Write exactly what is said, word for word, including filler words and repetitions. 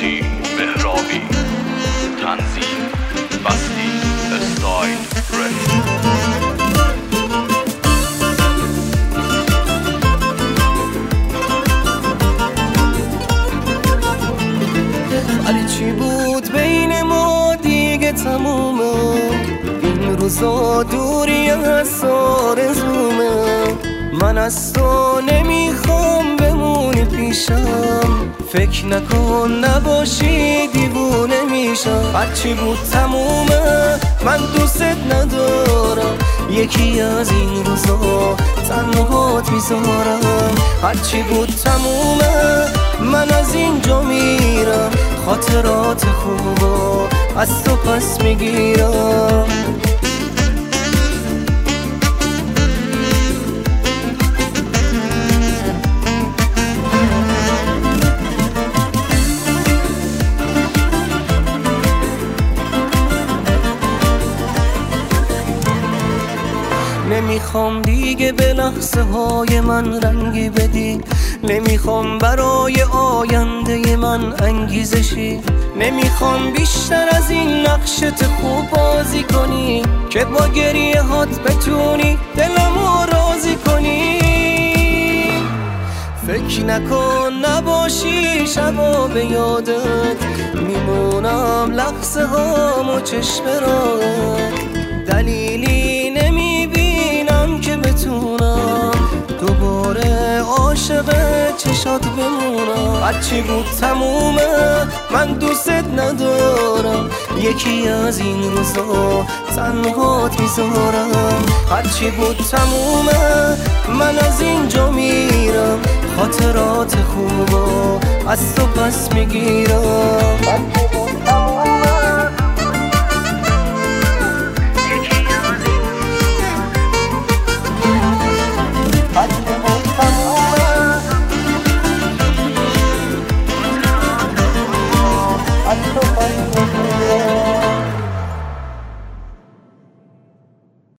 مهدی مهرابی. تنظیم بستی استایل رفت. ولی چی بود بین ما دیگه تمومه، این روزا دوری از آرزومه. من از تو نمیخوام بمونی پیشم، فکر نکن نباشی دیوونه میشم. هرچی بود تمومه، من دوست ندارم، یکی از این روزا تنهات میذارم. هرچی بود تمومه، من از اینجا میرم، خاطرات خوبا از تو پس میگیرم. نمیخوام دیگه به لحظه های من رنگی بدی، نمیخوام برای آینده من انگیزشی. نمیخوام بیشتر از این نقشت خوب بازی کنی که با گریه هات بتونی دلمو راضی کنی. فکر نکن نباشی شبا به یادت، میمونم لحظه هامو چشم راهت. دلیلی نمیبینم که بتونم دوباره عاشق چشات بمونم. هرچی بود تمومه، من دوست ندارم، یکی از این روزا تنهات میذارم. هرچی بود تمومه، من از اینجا میرم، خاطرات خوبا از تو پس میگیرم.